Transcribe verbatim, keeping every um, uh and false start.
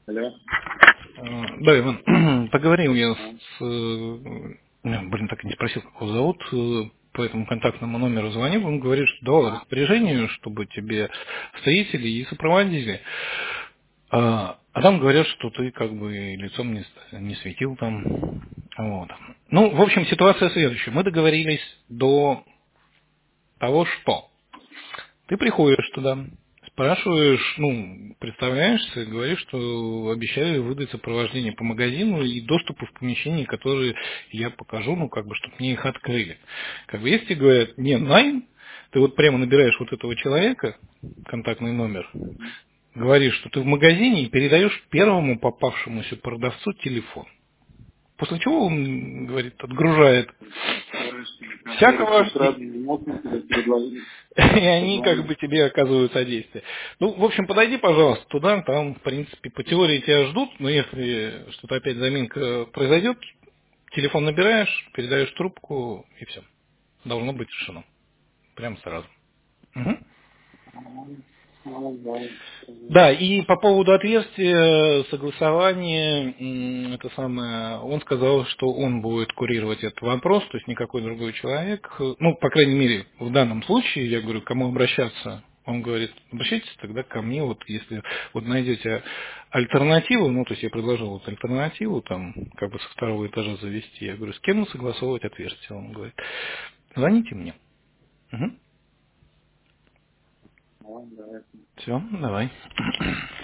Алло. А, Да, Иван, поговорил я А, с... э, ну, блин, так и не спросил, как его зовут, э, по этому контактному номеру звонил, он говорит, что давал а, распоряжение, чтобы тебе встретили и сопроводили. А, а там говорят, что ты как бы лицом не, с- не светил там. Вот. Ну, в общем, ситуация следующая. Мы договорились до того, что ты приходишь туда, спрашиваешь, ну, представляешься, говоришь, что обещаю выдать сопровождение по магазину и доступы в помещении, которые я покажу, ну, как бы, чтобы мне их открыли. Как бы, если тебе говорят, не, найм, ты вот прямо набираешь вот этого человека, контактный номер, говоришь, что ты в магазине и передаешь первому попавшемуся продавцу телефон. После чего он, говорит, отгружает короче, всякого, короче, и сразу не мог мне тебе предложить и они как позвонить. бы тебе оказывают содействие. Ну, в общем, подойди, пожалуйста, туда, там, в принципе, по теории тебя ждут, но если что-то опять заминка произойдет, телефон набираешь, передаешь трубку, и все. Должно быть решено. Прямо сразу. Мгм. Ну, ну, да, Да, и по поводу отверстия, согласования, м, это самое, он сказал, что он будет курировать этот вопрос, то есть никакой другой человек. Ну, по крайней мере, в данном случае, я говорю, к кому обращаться? Он говорит, обращайтесь тогда ко мне, вот если вот найдете альтернативу, ну, то есть я предложил вот альтернативу, там, как бы со второго этажа завести. Я говорю, с кем согласовывать отверстие? Он говорит, звоните мне. да, да. Все, давай.